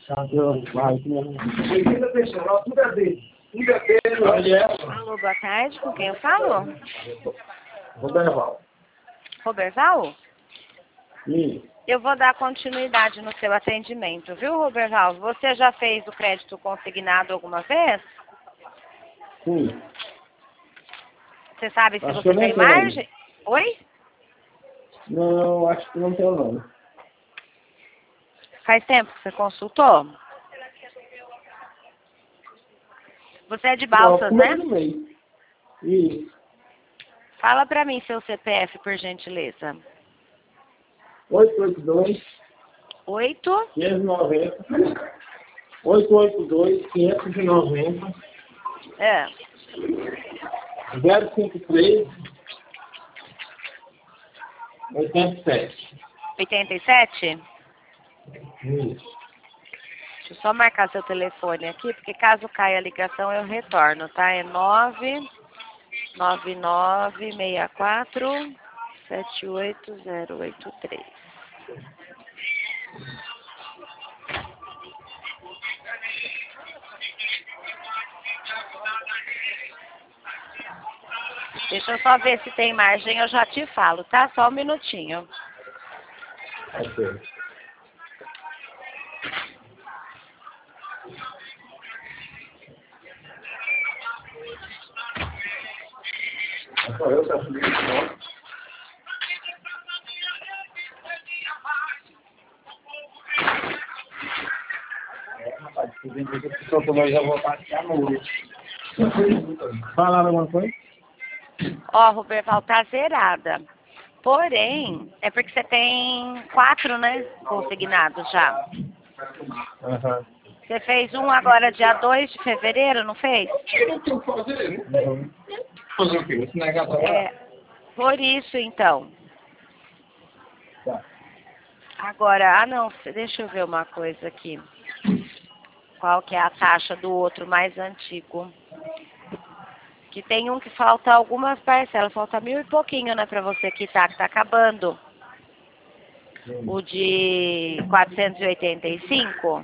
Alô, boa tarde, com quem eu falo? Roberval. Roberval? Sim. Eu vou dar continuidade no seu atendimento, viu, Roberval? Você já fez o crédito consignado alguma vez? Sim. Você sabe se Acho você que eu tem não tenho. margem? Oi? Não, acho que não tenho não. Faz tempo que você consultou? Você é de Balsas, né? No mês. Isso. Fala pra mim seu CPF, por gentileza. 882 8? 590. 882 590. É. 053 87. 87? Isso. Deixa eu só marcar seu telefone aqui, porque caso caia a ligação eu retorno, tá? É 99964 78083. Deixa eu só ver se tem margem, eu já te falo, tá? Só um minutinho. Ok. Nós já voltar aqui à noite. Falaram alguma coisa? Ó, Roberval, tá zerada. Porém, é porque você tem 4, né, consignados já. Aham. Você fez um agora dia 2 de fevereiro, não fez? Fazer o quê? Esse negócio É, por isso, então. Tá. Agora, não, deixa eu ver uma coisa aqui. Qual que é a taxa do outro mais antigo? Que tem um que falta algumas parcelas, falta 1.000 e pouquinho, né, pra você quitar, que tá acabando. O de 485.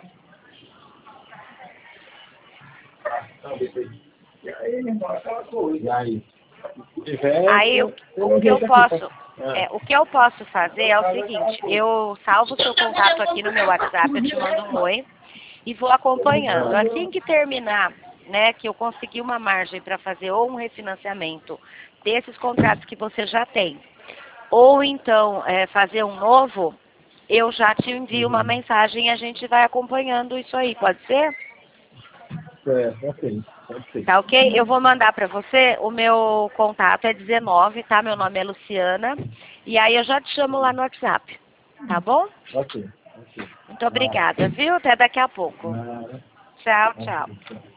E aí? Aí o que eu posso, o que eu posso fazer é o seguinte, eu salvo o seu contato aqui no meu WhatsApp, eu te mando um oi e vou acompanhando. Assim que terminar, né, que eu conseguir uma margem para fazer ou um refinanciamento desses contratos que você já tem, ou então fazer um novo, eu já te envio uma mensagem e a gente vai acompanhando isso aí, pode ser? Ok. Tá ok? Eu vou mandar para você, o meu contato é 19, tá? Meu nome é Luciana. E aí eu já te chamo lá no WhatsApp, tá bom? Ok. Muito obrigada, viu? Até daqui a pouco. Tchau, tchau.